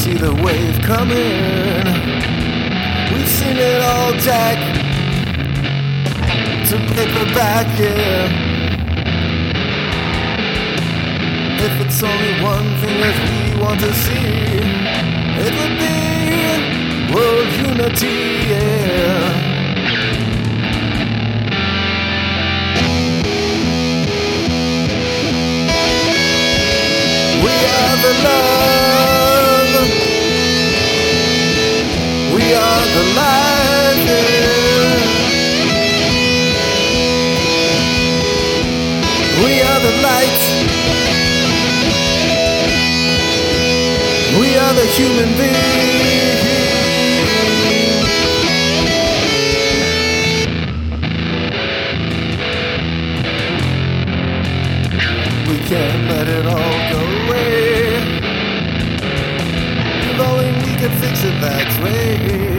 see the wave coming. We've seen it all, Jack, to paperback, yeah. If it's only one thing that we want to see, it would be world unity, yeah. We are the love, we are the light, yeah. We are the light, we are the human beings. We can't let it all go away. If only we could fix it that way.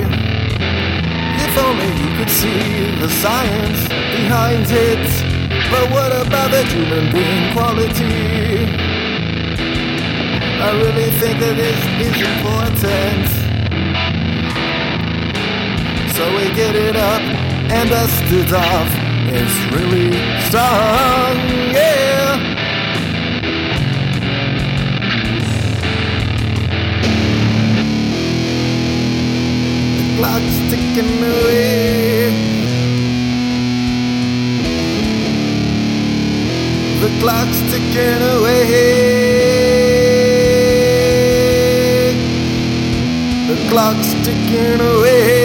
If only you could see the science behind it. But what about the human being quality? I really think that it is important. So we get it up and dust it off. It's really strong, yeah. The clock's ticking away. The clock's ticking away. The clock's ticking away.